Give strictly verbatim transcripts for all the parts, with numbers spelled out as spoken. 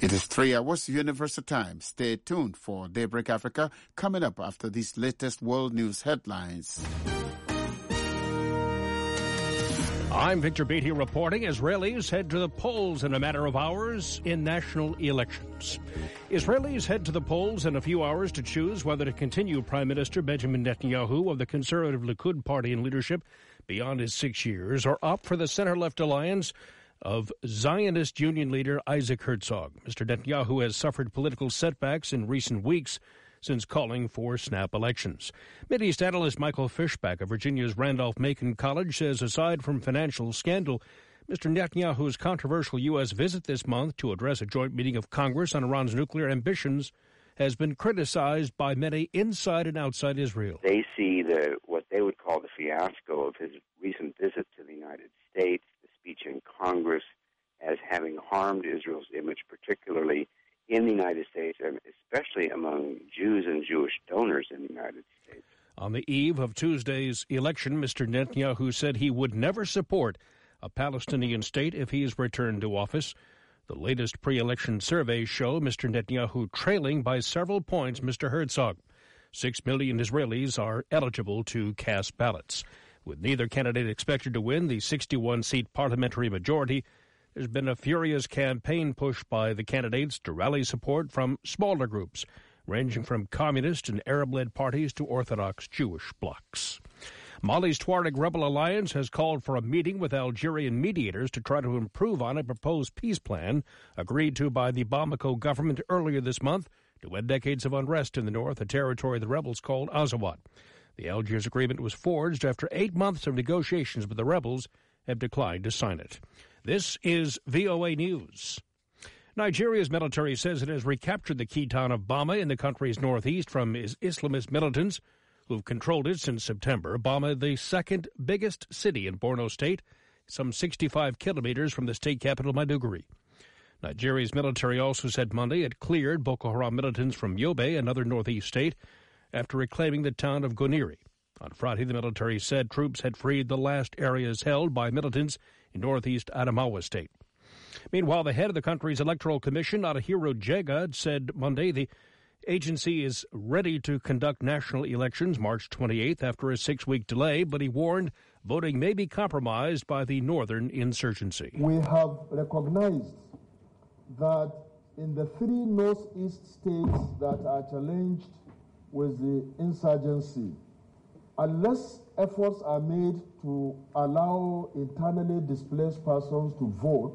It is three hours Universal Time. Stay tuned for Daybreak Africa coming up after these latest world news headlines. I'm Victor Beatty reporting. Israelis head to the polls in a matter of hours in national elections. Israelis head to the polls in a few hours to choose whether to continue Prime Minister Benjamin Netanyahu of the conservative Likud party in leadership beyond his six years or opt for the center-left alliance of Zionist Union leader Isaac Herzog. Mister Netanyahu has suffered political setbacks in recent weeks since calling for snap elections. Mideast analyst Michael Fishback of Virginia's Randolph-Macon College says aside from financial scandal, Mister Netanyahu's controversial U S visit this month to address a joint meeting of Congress on Iran's nuclear ambitions has been criticized by many inside and outside Israel. They see the what they would call the fiasco of his recent visit to the United States, the speech in Congress, as having harmed Israel's image, particularly in the United States, and especially among Jews and Jewish donors in the United States. On the eve of Tuesday's election, Mister Netanyahu said he would never support a Palestinian state if he is returned to office. The latest pre-election surveys show Mister Netanyahu trailing by several points Mister Herzog. Six million Israelis are eligible to cast ballots. With neither candidate expected to win the sixty-one seat parliamentary majority, there's been a furious campaign push by the candidates to rally support from smaller groups, ranging from communist and Arab-led parties to Orthodox Jewish blocs. Mali's Tuareg rebel alliance has called for a meeting with Algerian mediators to try to improve on a proposed peace plan agreed to by the Bamako government earlier this month to end decades of unrest in the north, a territory the rebels called Azawad. The Algiers agreement was forged after eight months of negotiations, but the rebels have declined to sign it. This is V O A News. Nigeria's military says it has recaptured the key town of Bama in the country's northeast from Islamist militants who've controlled it since September. Bama, the second biggest city in Borno State, some sixty-five kilometers from the state capital, Maiduguri. Nigeria's military also said Monday it cleared Boko Haram militants from Yobe, another northeast state, after reclaiming the town of Goniri. On Friday, the military said troops had freed the last areas held by militants in northeast Adamawa state. Meanwhile, the head of the country's electoral commission, Adahiro Jega, said Monday the agency is ready to conduct national elections March twenty-eighth after a six-week delay, but he warned voting may be compromised by the northern insurgency. We have recognized that in the three northeast states that are challenged with the insurgency, unless efforts are made to allow internally displaced persons to vote,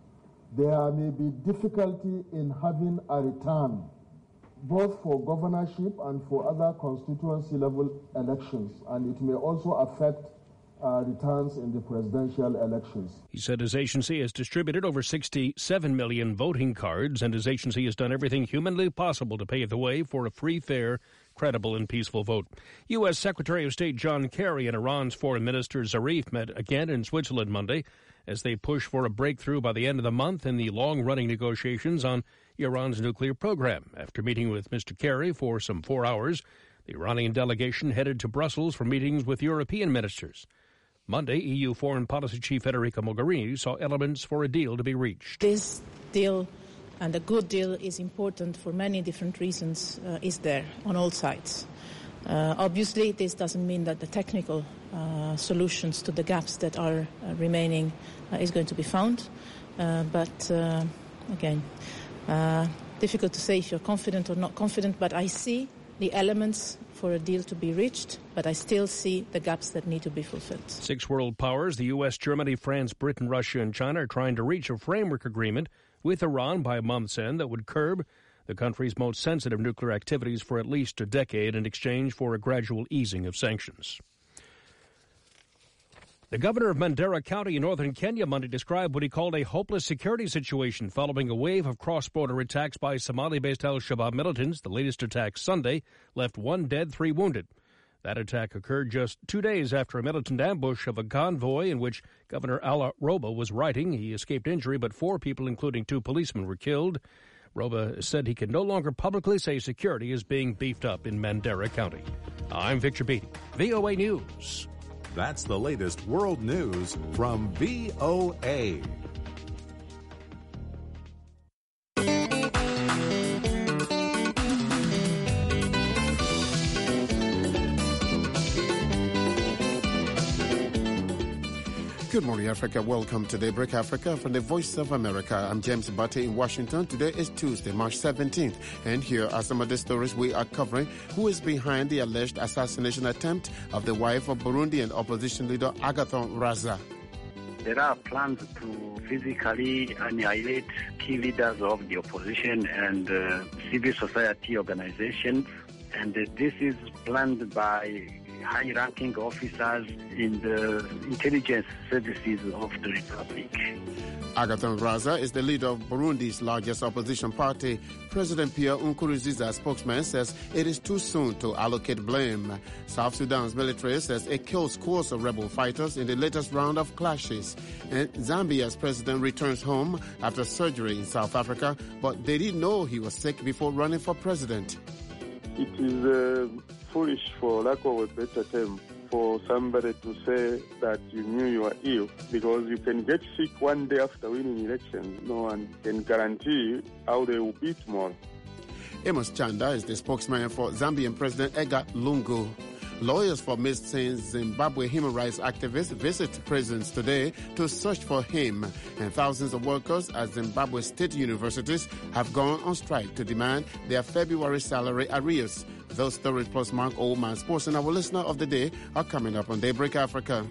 there may be difficulty in having a return, both for governorship and for other constituency-level elections, and it may also affect uh, returns in the presidential elections. He said his agency has distributed over sixty-seven million voting cards, and his agency has done everything humanly possible to pave the way for a free, fair, credible and peaceful vote. U S. Secretary of State John Kerry and Iran's Foreign Minister Zarif met again in Switzerland Monday as they push for a breakthrough by the end of the month in the long-running negotiations on Iran's nuclear program. After meeting with Mister Kerry for some four hours, the Iranian delegation headed to Brussels for meetings with European ministers. Monday, E U Foreign Policy Chief Federica Mogherini saw elements for a deal to be reached. This deal, and a good deal, is important for many different reasons, uh, is there on all sides. Uh, obviously, this doesn't mean that the technical uh, solutions to the gaps that are uh, remaining uh, is going to be found. Uh, but, uh, again, uh, difficult to say if you're confident or not confident, but I see the elements for a deal to be reached, but I still see the gaps that need to be fulfilled. Six world powers, the U S, Germany, France, Britain, Russia, and China, are trying to reach a framework agreement with Iran by month's end that would curb the country's most sensitive nuclear activities for at least a decade in exchange for a gradual easing of sanctions. The governor of Mandera County in northern Kenya Monday described what he called a hopeless security situation following a wave of cross-border attacks by Somali-based al-Shabaab militants. The latest attack Sunday left one dead, three wounded. That attack occurred just two days after a militant ambush of a convoy in which Governor Ala Roba was riding. He escaped injury, but four people, including two policemen, were killed. Roba said he can no longer publicly say security is being beefed up in Mandera County. I'm Victor Beatty, V O A News. That's the latest world news from V O A. Good morning, Africa. Welcome to Daybreak Africa from the Voice of America. I'm James Bate in Washington. Today is Tuesday, March seventeenth. And here are some of the stories we are covering. Who is behind the alleged assassination attempt of the wife of Burundian opposition leader Agathon Rwasa? There are plans to physically annihilate key leaders of the opposition and uh, civil society organizations. And uh, this is planned by high-ranking officers in the intelligence services of the Republic. Agathon Rwasa is the leader of Burundi's largest opposition party. President Pierre Nkurunziza's spokesman says it is too soon to allocate blame. South Sudan's military says it killed scores of rebel fighters in the latest round of clashes. And Zambia's president returns home after surgery in South Africa, but they didn't know he was sick before running for president. It is uh, foolish, for lack of a better term, for somebody to say that you knew you were ill, because you can get sick one day after winning elections. No one can guarantee how they will beat more. Amos Chanda is the spokesman for Zambian President Edgar Lungu. Lawyers for missing Zimbabwe human rights activists visit prisons today to search for him, and thousands of workers at Zimbabwe state universities have gone on strike to demand their February salary arrears. Those stories plus Mark Oldman Sports and our listener of the day are coming up on Daybreak Africa.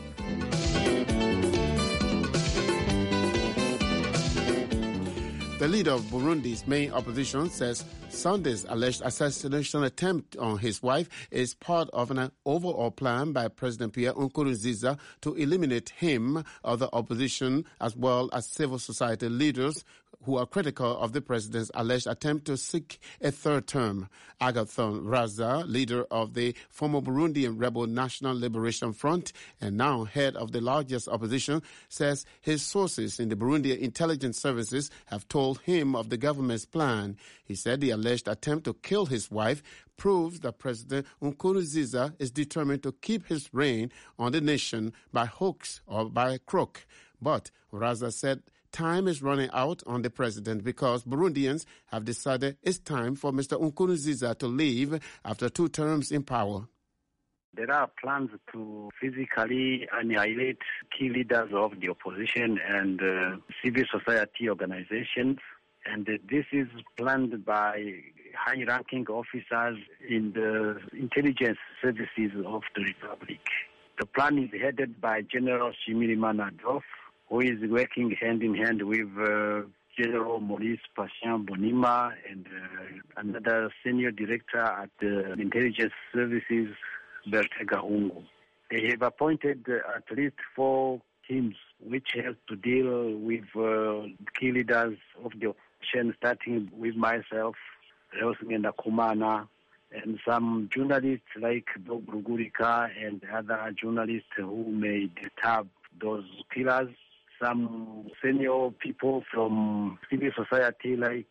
The leader of Burundi's main opposition says Sunday's alleged assassination attempt on his wife is part of an overall plan by President Pierre Nkurunziza to eliminate him of the opposition as well as civil society leaders who are critical of the president's alleged attempt to seek a third term. Agathon Rwasa, leader of the former Burundian rebel National Liberation Front and now head of the largest opposition, says his sources in the Burundian intelligence services have told him of the government's plan. He said the alleged attempt to kill his wife proves that President Nkurunziza is determined to keep his reign on the nation by hooks or by crook. But Rwasa said time is running out on the president because Burundians have decided it's time for Mister Nkurunziza to leave after two terms in power. There are plans to physically annihilate key leaders of the opposition and uh, civil society organizations. And uh, this is planned by high-ranking officers in the intelligence services of the Republic. The plan is headed by General Shimirimana Adolf, who is working hand-in-hand with uh, General Maurice Patient Bonima and uh, another senior director at the intelligence services, Berthe Gahungu. They have appointed uh, at least four teams which have to deal with uh, key leaders of the opposition, starting with myself, Rosingenda Kumana, and some journalists like Bob Rugurika and other journalists who may disturb those killers. Some senior people from civil society like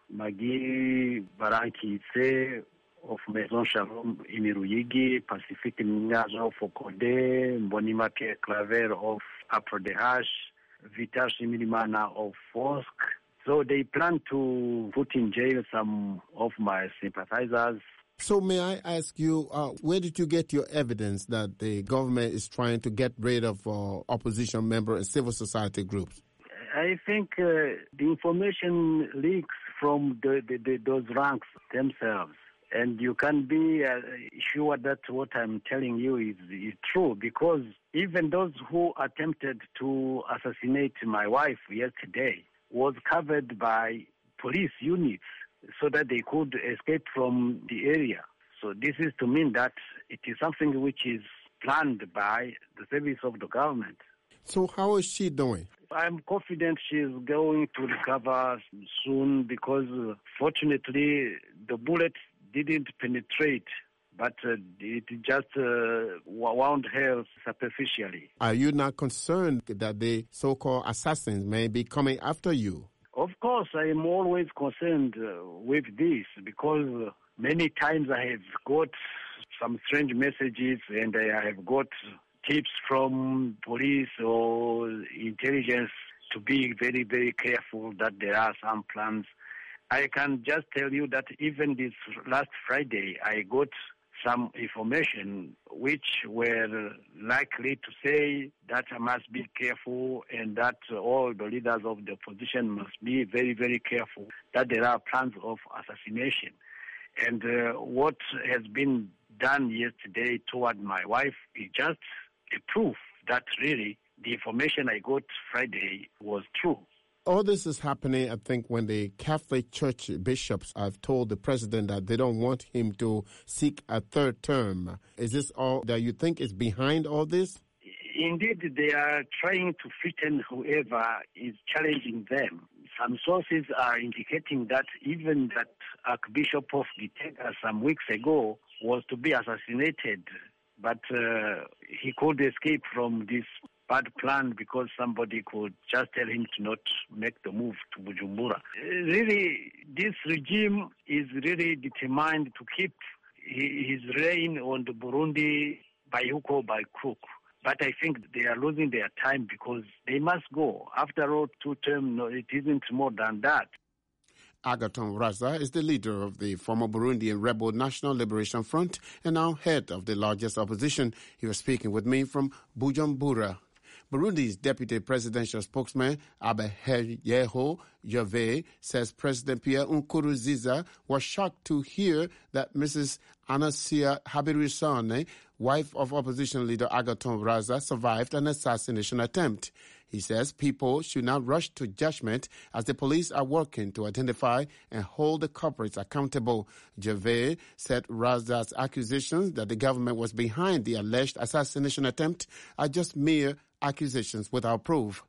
Magi Baranki of Maison Shalom in Iruyigi, Pacific Nyazo Fokode, Mbonima Pierre Claver of Aprodehash, Vital Shimirimana of Fosk. So they plan to put in jail some of my sympathizers. So may I ask you, uh, where did you get your evidence that the government is trying to get rid of uh, opposition members and civil society groups? I think uh, the information leaks from the, the, the, those ranks themselves. And you can be uh, sure that what I'm telling you is, is true, because even those who attempted to assassinate my wife yesterday was covered by police units so that they could escape from the area. So this is to mean that it is something which is planned by the service of the government. So how is she doing? I'm confident she's going to recover soon because, uh, fortunately, the bullet didn't penetrate, but uh, it just uh, wound her superficially. Are you not concerned that the so-called assassins may be coming after you? Of course, I am always concerned uh, with this because uh, many times I have got some strange messages and I have got tips from police or intelligence to be very, very careful that there are some plans. I can just tell you that even this last Friday, I got some information which were likely to say that I must be careful and that all the leaders of the opposition must be very, very careful, that there are plans of assassination. And uh, what has been done yesterday toward my wife is just a proof that really the information I got Friday was true. All this is happening, I think, when the Catholic Church bishops have told the president that they don't want him to seek a third term. Is this all that you think is behind all this? Indeed, they are trying to frighten whoever is challenging them. Some sources are indicating that even that Archbishop of Gitega some weeks ago was to be assassinated, but uh, he could escape from this bad plan because somebody could just tell him to not make the move to Bujumbura. Really, this regime is really determined to keep his reign on the Burundi by hook or by crook. But I think they are losing their time because they must go. After all, two terms, no, it isn't more than that. Agathon Rwasa is the leader of the former Burundian rebel National Liberation Front and now head of the largest opposition. He was speaking with me from Bujumbura. Burundi's deputy presidential spokesman, Abeyeho Jove, says President Pierre Nkurunziza was shocked to hear that Missus Anasia Habirussane, wife of opposition leader Agathon Rwasa, survived an assassination attempt. He says people should not rush to judgment as the police are working to identify and hold the culprits accountable. Jove said Rwasa's accusations that the government was behind the alleged assassination attempt are just mere accusations without proof.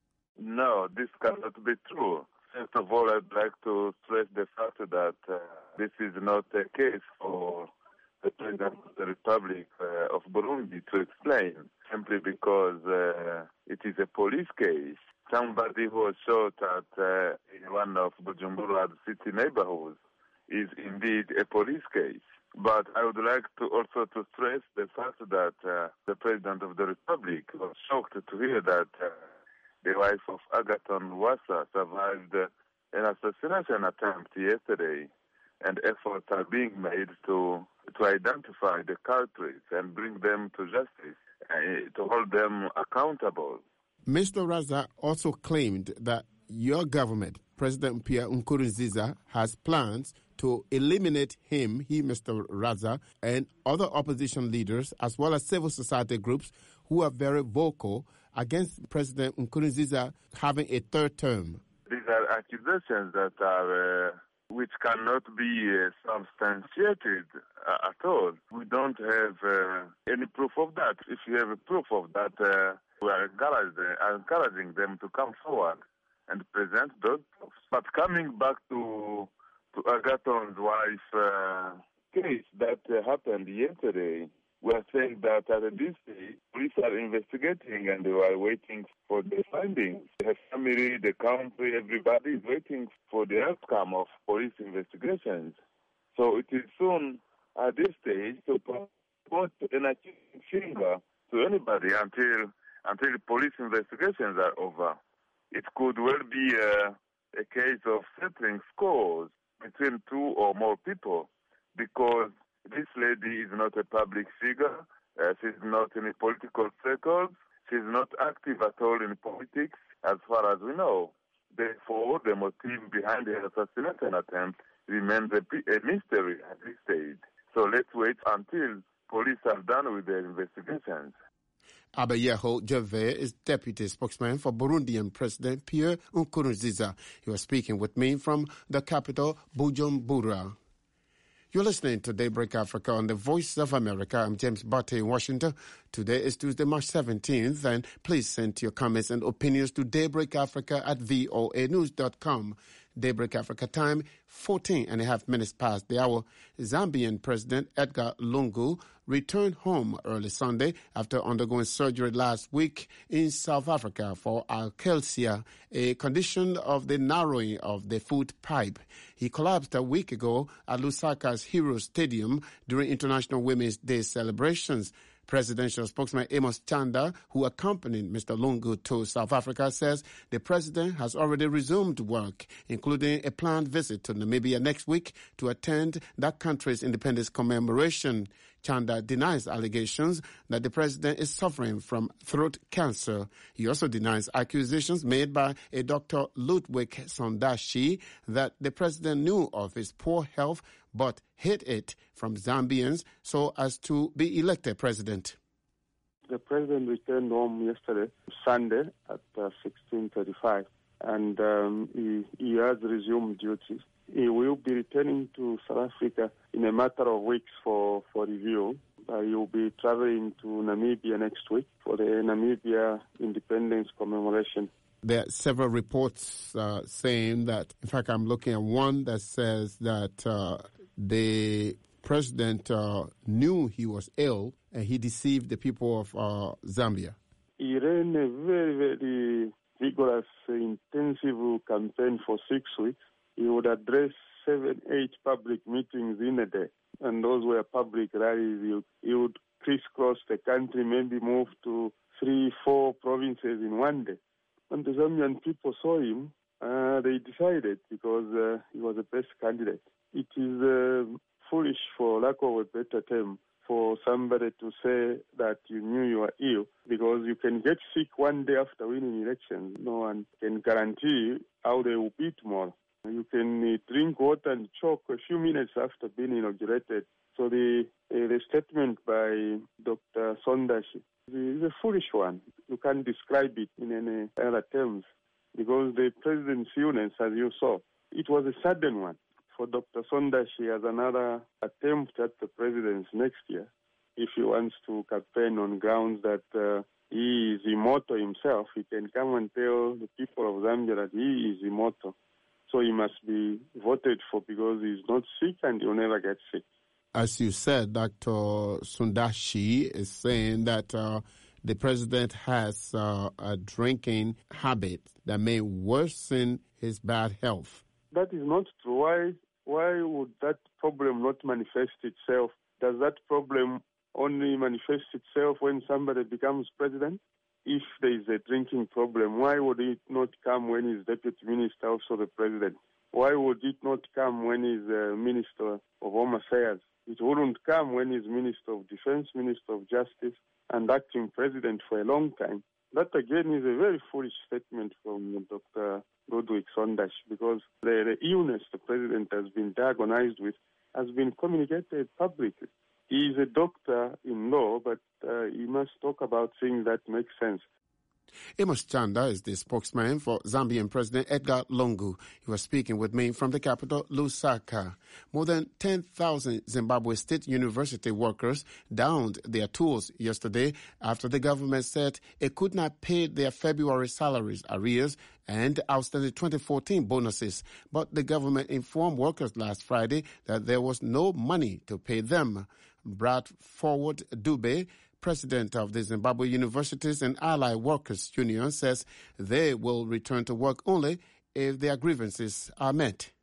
No, this cannot be true. First of all, I'd like to stress the fact that uh, this is not a case for the President of the Republic uh, of Burundi to explain, simply because uh, it is a police case. Somebody who was shot at uh, in one of Bujumbura's city neighborhoods is indeed a police case. But I would like to also to stress the fact that uh, the President of the Republic was shocked to hear that uh, the wife of Agathon Rwasa survived uh, an assassination attempt yesterday, and efforts are being made to to identify the culprits and bring them to justice, uh, to hold them accountable. Mister Rwasa also claimed that your government, President Pierre Nkurunziza, has plans to eliminate him, he, Mister Rwasa, and other opposition leaders, as well as civil society groups who are very vocal against President Nkurunziza having a third term. These are accusations that are, uh, which cannot be uh, substantiated uh, at all. We don't have uh, any proof of that. If you have a proof of that, uh, we are encouraging them to come forward and present those proofs. But coming back to to Agathon's wife uh, case that uh, happened yesterday, we are saying that at this stage, police are investigating and they are waiting for the findings. The family, the country, everybody is waiting for the outcome of police investigations. So it is soon at this stage to put an accusing finger to anybody until until police investigations are over. It could well be uh, a case of settling scores between two or more people, because this lady is not a public figure, uh, she's not in the political circles, she's not active at all in politics as far as we know. Therefore, the motive behind the assassination attempt remains a, a mystery at this stage. So let's wait until police are done with their investigations. Abeyeho Jove is deputy spokesman for Burundian President Pierre Nkurunziza. He was speaking with me from the capital, Bujumbura. You're listening to Daybreak Africa on the Voice of America. I'm James Barty in Washington. Today is Tuesday, March seventeenth, and please send your comments and opinions to daybreakafrica at voa news dot com. Daybreak Africa time, fourteen and a half minutes past the hour. Zambian President Edgar Lungu returned home early Sunday after undergoing surgery last week in South Africa for alkalsia, a condition of the narrowing of the foot pipe. He collapsed a week ago at Lusaka's Heroes Stadium during International Women's Day celebrations. Presidential spokesman Amos Chanda, who accompanied Mister Lungu to South Africa, says the president has already resumed work, including a planned visit to Namibia next week to attend that country's independence commemoration. Chanda denies allegations that the president is suffering from throat cancer. He also denies accusations made by a Doctor Ludwig Sondashi that the president knew of his poor health but hid it from Zambians so as to be elected president. The president returned home yesterday, Sunday, at uh, sixteen thirty-five, and um, he, he has resumed duties. He will be returning to South Africa in a matter of weeks for, for review. Uh, he will be traveling to Namibia next week for the Namibia independence commemoration. There are several reports uh, saying that, in fact, I'm looking at one that says that uh, the president uh, knew he was ill and he deceived the people of uh, Zambia. He ran a very, very vigorous, intensive campaign for six weeks. He would address seven, eight public meetings in a day, and those were public rallies. He, he would crisscross the country, maybe move to three, four provinces in one day. When the Zambian people saw him, uh, they decided, because uh, he was the best candidate. It is uh, foolish, for lack of a better term, for somebody to say that you knew you were ill, because you can get sick one day after winning elections. No one can guarantee how they will be tomorrow. You can uh, drink water and choke a few minutes after being inaugurated. So the uh, the statement by Doctor Sondashi is a foolish one. You can't describe it in any other terms, because the president's illness, as you saw, it was a sudden one. For Doctor Sondashi, as another attempt at the presidency next year, if he wants to campaign on grounds that uh, he is immortal himself, he can come and tell the people of Zambia that he is immortal. So he must be voted for because he's not sick and he'll never get sick. As you said, Doctor Sondashi is saying that uh, the president has uh, a drinking habit that may worsen his bad health. That is not true. Why, why would that problem not manifest itself? Does that problem only manifest itself when somebody becomes president? If there is a drinking problem, why would it not come when he's deputy minister, also the president? Why would it not come when he's uh, minister of Home Affairs? It wouldn't come when he's minister of defense, minister of justice, and acting president for a long time. That again is a very foolish statement from Doctor Ludwig Sondashi, because the, the illness the president has been diagnosed with has been communicated publicly. He is a doctor in law, but uh, he must talk about things that make sense. Amos Chanda is the spokesman for Zambian President Edgar Lungu. He was speaking with me from the capital, Lusaka. More than ten thousand Zimbabwe State University workers downed their tools yesterday after the government said it could not pay their February salaries arrears and outstanding twenty fourteen bonuses. But the government informed workers last Friday that there was no money to pay them. Bradford Dube, president of the Zimbabwe Universities and Allied Workers Union, says they will return to work only if their grievances are met.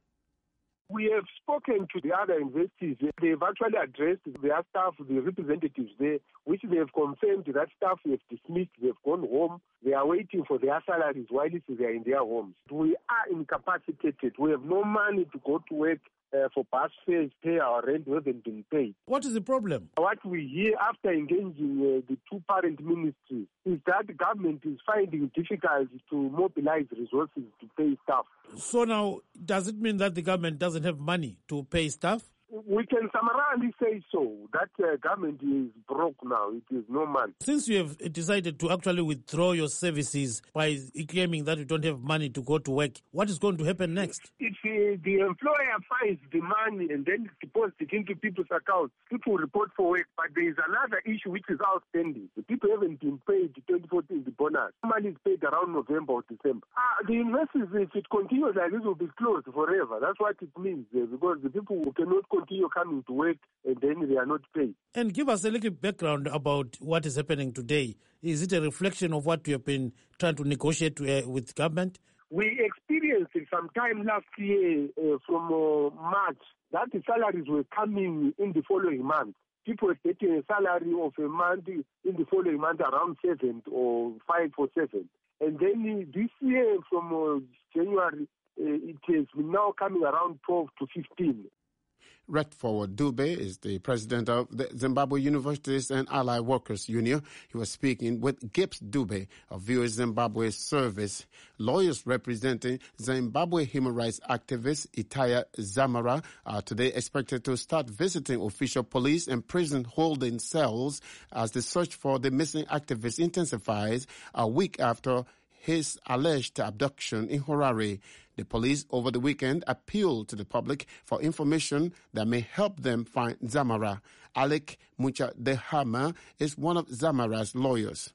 We have spoken to the other universities. They've actually addressed their staff, the representatives there, which they have confirmed that staff have dismissed, they've gone home. They are waiting for their salaries while they are in their homes. We are incapacitated. We have no money to go to work. Uh, for past fares, pay our rent, we haven't been paid. What is the problem? What we hear after engaging uh, the two parent ministries is that the government is finding it difficult to mobilize resources to pay staff. So now, does it mean that the government doesn't have money to pay staff? We can summarily say so, that uh, government is broke now. It is no money. Since you have decided to actually withdraw your services by claiming that you don't have money to go to work, what is going to happen next? If uh, the employer finds the money and then deposits it into people's accounts, people report for work. But there is another issue which is outstanding. The people haven't been paid the twenty fourteen the bonus. Money is paid around November or December. Uh, the universities, if it continues like this, will be closed forever. That's what it means, uh, because the people who cannot continue coming to work and then they are not paid. And give us a little background about what is happening today. Is it a reflection of what you have been trying to negotiate uh, with government? We experienced it sometime last year uh, from uh, March that the salaries were coming in the following month. people getting a salary of a month in the following month around seven or five or seven. And then this year from uh, January, uh, it is now coming around twelve to fifteen. Redford Dube is the president of the Zimbabwe Universities and Allied Workers Union. He was speaking with Gibbs Dube of V O A Zimbabwe Service. Lawyers representing Zimbabwe human rights activist Itaya Zamara are today expected to start visiting official police and prison holding cells as the search for the missing activist intensifies a week after his alleged abduction in Harare. The police over the weekend appealed to the public for information that may help them find Zamara. Alec Muchadehama is one of Zamara's lawyers.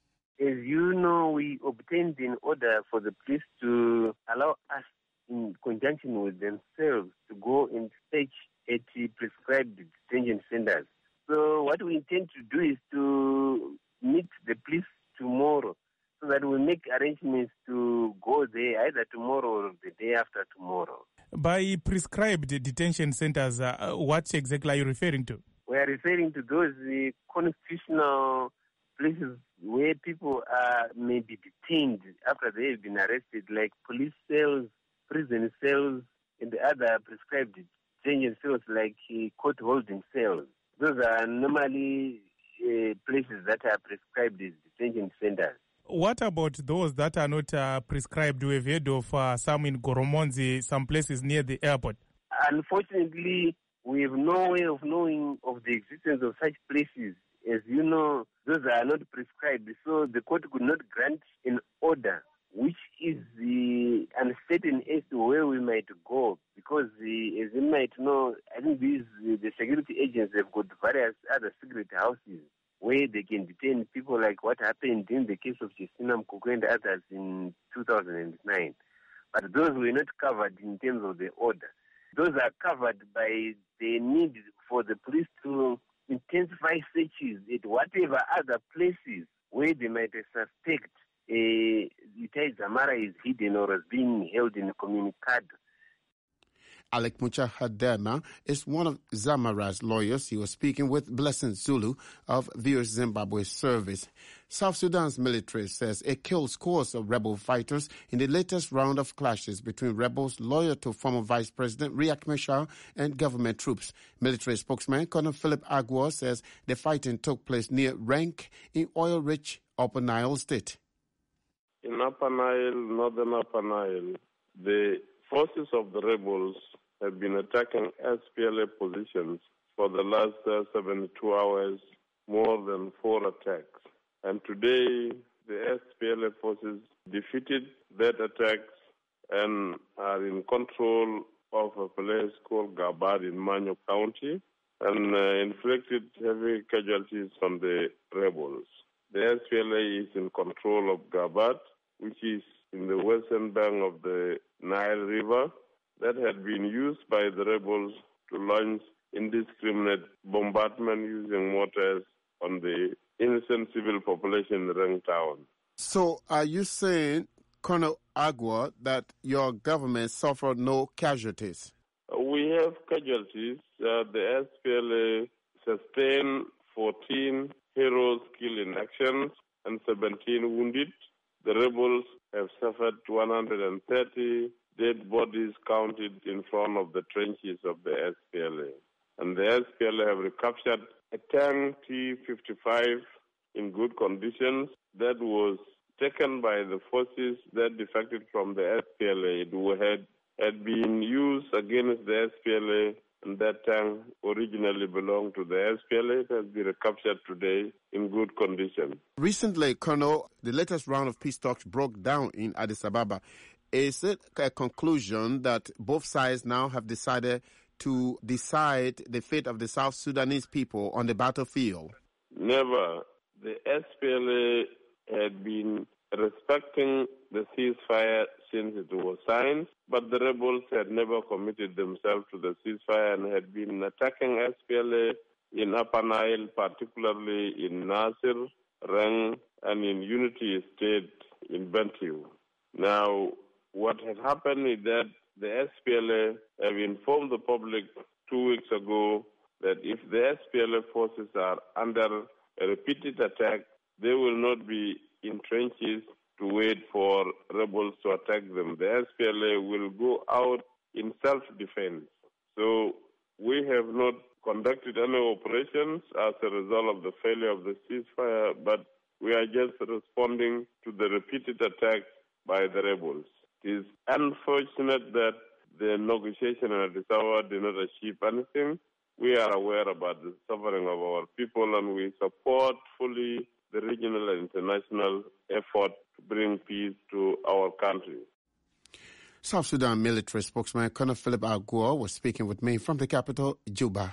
As you know, we obtained an order for the police to allow us, in conjunction with themselves, to go and search at the prescribed detention centers. So what we intend to do is to meet the police tomorrow, so that we make arrangements to go there either tomorrow or the day after tomorrow. By prescribed detention centers, uh, what exactly are you referring to? We are referring to those uh, constitutional places where people uh, may be detained after they have been arrested, like police cells, prison cells, and the other prescribed detention cells like uh, court holding cells. Those are normally uh, places that are prescribed as detention centers. What about those that are not uh, prescribed? We've heard of uh, some in Goromonzi, some places near the airport. Unfortunately, we have no way of knowing of the existence of such places. As you know, those are not prescribed, so the court could not grant an order which is uh, uncertain as to where we might go, because uh, as you might know, I think these uh, the security agents have got various other secret houses where they can detain people, like what happened in the case of Justina Mkuku and others in two thousand nine. But those were not covered in terms of the order. Those are covered by the need for the police to intensify searches at whatever other places where they might suspect uh, Itaya Zamara is hidden or is being held in a communicado. Alec Muchadehama is one of Zamara's lawyers. He was speaking with Blessing Zulu of V O A Zimbabwe Service. South Sudan's military says it killed scores of rebel fighters in the latest round of clashes between rebels loyal to former Vice President Riek Machar and government troops. Military spokesman Colonel Philip Agua says the fighting took place near Renk in oil-rich Upper Nile State. In Upper Nile, northern Upper Nile, the forces of the rebels have been attacking S P L A positions for the last uh, seventy-two hours, more than four attacks. And today, the S P L A forces defeated that attacks and are in control of a place called Gabbard in Manyo County and uh, inflicted heavy casualties on the rebels. The S P L A is in control of Gabbard, which is in the western bank of the Nile River, that had been used by the rebels to launch indiscriminate bombardment using mortars on the innocent civil population in Reng town. So are you saying, Colonel Agua, that your government suffered no casualties? We have casualties. Uh, the S P L A sustained fourteen heroes killed in action and seventeen wounded. The rebels have suffered one hundred thirty dead bodies counted in front of the trenches of the S P L A. And the S P L A have recaptured a tank T fifty-five in good conditions that was taken by the forces that defected from the S P L A. It had, had been used against the S P L A, and that tank originally belonged to the S P L A. It has been recaptured today in good condition. Recently, Colonel, the latest round of peace talks broke down in Addis Ababa. Is it a conclusion that both sides now have decided to decide the fate of the South Sudanese people on the battlefield? Never. The S P L A had been respecting the ceasefire since it was signed, but the rebels had never committed themselves to the ceasefire and had been attacking S P L A in Upper Nile, particularly in Nasir, Reng, and in Unity State in Bentiu. Now, what had happened is that the S P L A have informed the public two weeks ago that if the S P L A forces are under a repeated attack, they will not be in trenches to wait for rebels to attack them. The S P L A will go out in self-defense. So we have not conducted any operations as a result of the failure of the ceasefire, but we are just responding to the repeated attacks by the rebels. It is unfortunate that the negotiation in Addis Ababa did not achieve anything. We are aware about the suffering of our people, and we support fully the regional and international effort to bring peace to our country. South Sudan military spokesman Colonel Philip Aguo was speaking with me from the capital, Juba.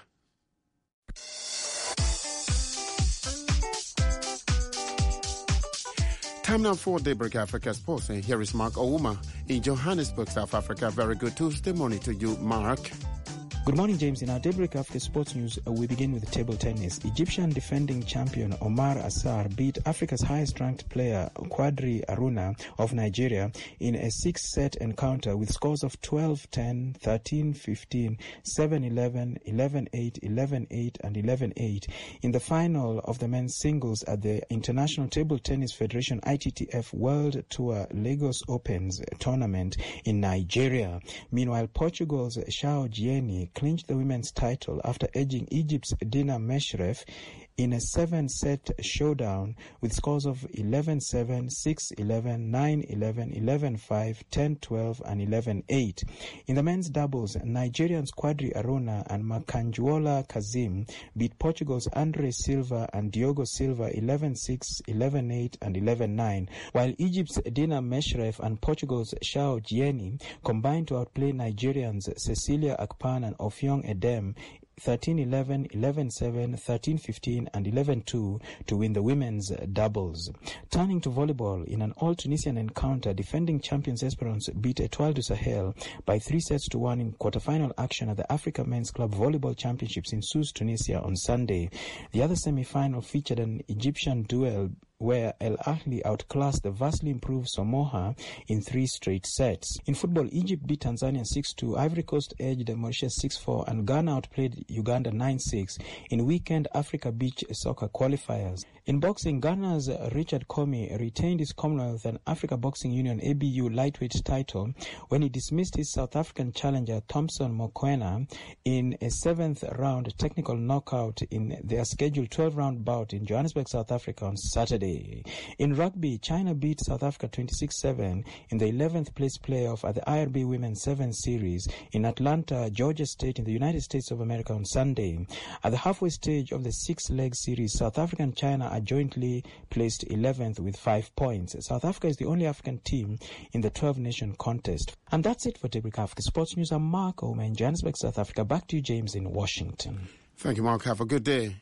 Time now for Daybreak Africa Sports, and here is Mark Ouma in Johannesburg, South Africa. Very good Tuesday morning to you, Mark. Good morning, James. In our Daybreak Africa Sports News, uh, we begin with table tennis. Egyptian defending champion Omar Assar beat Africa's highest-ranked player Quadri Aruna of Nigeria in a six-set encounter with scores of twelve ten, thirteen fifteen, seven eleven, eleven eight, eleven eight, and eleven eight in the final of the men's singles at the International Table Tennis Federation I T T F World Tour Lagos Opens tournament in Nigeria. Meanwhile, Portugal's Xiao Jieni clinched the women's title after edging Egypt's Dina Meshref in a seven-set showdown with scores of eleven seven, six eleven, nine eleven, eleven five, ten twelve, and eleven eight. In the men's doubles, Nigerians Quadri Aruna and Makanjuola Kazim beat Portugal's Andre Silva and Diogo Silva eleven six, eleven eight, and eleven nine, while Egypt's Dina Meshref and Portugal's Xiao Jieni combined to outplay Nigerians Cecilia Akpan and Ofyong Edem thirteen eleven, eleven seven, thirteen fifteen, and eleven two to win the women's doubles. Turning to volleyball, in an all-Tunisian encounter, defending champions Esperance beat Etoile du Sahel by three sets to one in quarterfinal action at the Africa Men's Club Volleyball Championships in Sousse, Tunisia on Sunday. The other semi-final featured an Egyptian duel where El Ahly outclassed the vastly improved Samoa in three straight sets. In football, Egypt beat Tanzania six two, Ivory Coast edged Mauritius six four, and Ghana outplayed Uganda nine six in weekend Africa Beach Soccer qualifiers. In boxing, Ghana's Richard Comey retained his Commonwealth and Africa Boxing Union A B U lightweight title when he dismissed his South African challenger Thompson Mokoena in a seventh round technical knockout in their scheduled twelve-round bout in Johannesburg, South Africa on Saturday. In rugby, China beat South Africa twenty-six seven in the eleventh place playoff at the I R B Women's Sevens Series in Atlanta, Georgia State in the United States of America on Sunday. At the halfway stage of the six-leg series, South Africa and China are jointly placed eleventh with five points. South Africa is the only African team in the twelve-nation contest. And that's it for Daybreak Africa Sports News. I'm Mark Ouma in Johannesburg, South Africa. Back to you, James, in Washington. Thank you, Mark. Have a good day.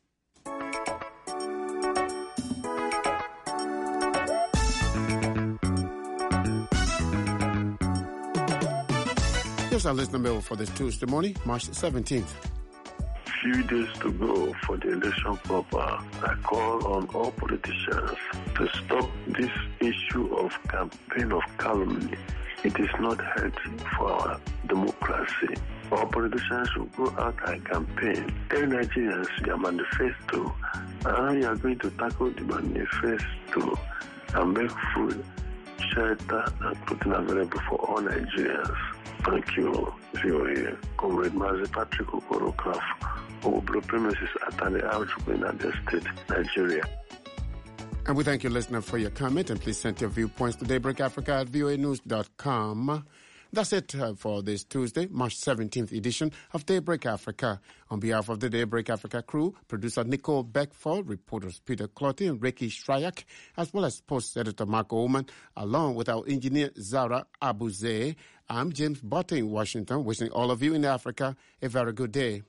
Here's our listener mail for this Tuesday morning, March seventeenth. Few days to go for the election proper. I call on all politicians to stop this issue of campaign of calumny. It is not healthy for our democracy. All politicians should go out and campaign. Tell Nigerians their manifesto, and you are going to tackle the manifesto and make food, shelter, and clothing available for all Nigerians. Thank you, V O A. Comrade Mazi Patrick Okorokraf, Obro premises at an Aujukwu in Abia State, Nigeria. And we thank you, listener, for your comment, and please send your viewpoints to Daybreak Africa at V O A news dot com. That's it uh, for this Tuesday, March seventeenth edition of Daybreak Africa. On behalf of the Daybreak Africa crew, producer Nicole Beckford, reporters Peter Clotty and Ricky Shryak, as well as post editor Mark Oman, along with our engineer Zara Abuze, I'm James Botte in Washington, wishing all of you in Africa a very good day.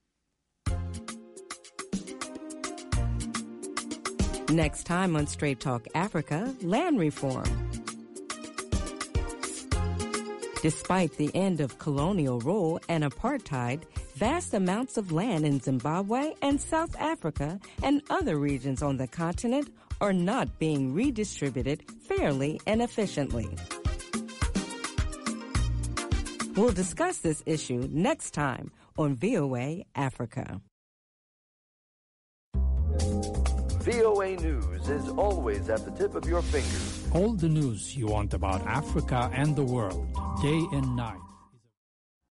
Next time on Straight Talk Africa, land reform. Despite the end of colonial rule and apartheid, vast amounts of land in Zimbabwe and South Africa and other regions on the continent are not being redistributed fairly and efficiently. We'll discuss this issue next time on V O A Africa. V O A News is always at the tip of your fingers. All the news you want about Africa and the world, day and night.